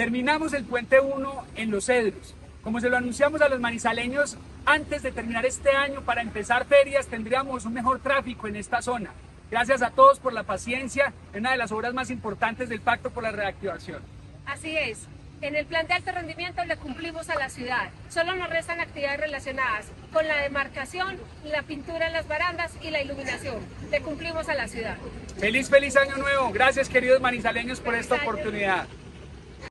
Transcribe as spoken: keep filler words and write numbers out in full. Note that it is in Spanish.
Terminamos el puente uno en Los Cedros. Como se lo anunciamos a los manizaleños, antes de terminar este año, para empezar ferias, tendríamos un mejor tráfico en esta zona. Gracias a todos por la paciencia, es una de las obras más importantes del Pacto por la Reactivación. Así es. En el plan de alto rendimiento le cumplimos a la ciudad. Solo nos restan actividades relacionadas con la demarcación, la pintura en las barandas y la iluminación. Le cumplimos a la ciudad. Feliz, feliz año nuevo. Gracias, queridos manizaleños, por esta oportunidad.